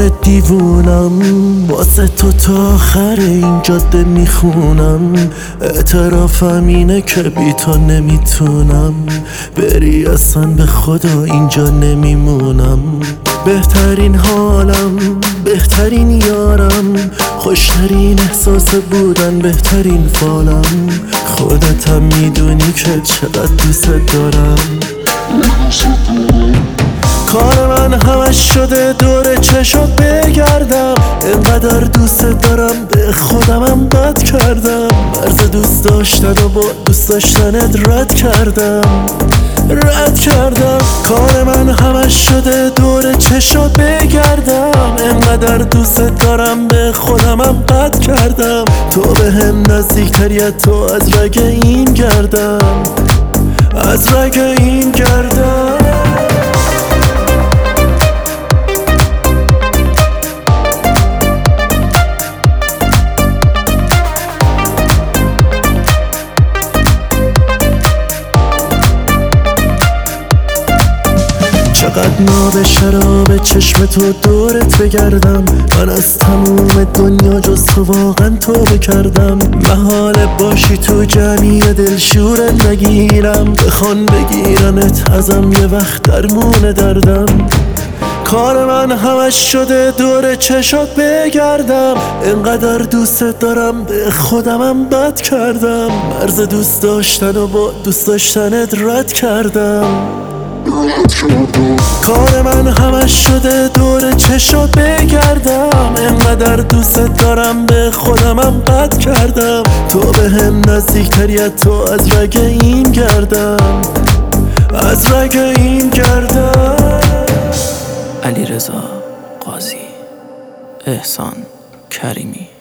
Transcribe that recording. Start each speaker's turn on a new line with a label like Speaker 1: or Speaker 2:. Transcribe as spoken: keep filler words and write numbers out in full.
Speaker 1: راه دیوونم، واسه تو تا آخر این جاده میخونم. اعترافم اینه که بی تو نمیتونم، بری اصلا به خدا اینجا نمیمونم. بهترین حالم، بهترین یارم، خوشترین احساس بودن، بهترین فالم. خودتم میدونی که چقدر دوست دارم. کار من همش شده دور چشات بگردم، اینقدر دوست دارم به خودمم بد کردم. مرز دوست داشتن و با دوست داشتنت رد کردم رد کردم. کار من همش شده دور چشات بگردم، اینقدر دوست دارم به خودمم بد کردم. تو به هم نزدیکتری، تو از رگ این گردم، از رگ این گردم. چقدر ناب شراب چشم تو دورت بگردم، من از تموم دنیا جز تو واقعا تو بکردم. محاله باشی تو جمعی دلشورت نگیرم، بخوان بگیرنت ازم یه وقت درمون دردم. کار من همش شده دور چشات بگردم، اینقدر دوست دارم به خودمم بد کردم. مرز دوست داشتن و با دوست داشتنت رد کردم. کار من همش شده دور چشات بگردم، اینقدر دوست دارم به خودمم بد کردم. تو به هم نزدیکتری، تو از رگ این گردم، از رگ این گردم.
Speaker 2: علیرضا قاضی، احسان کریمی.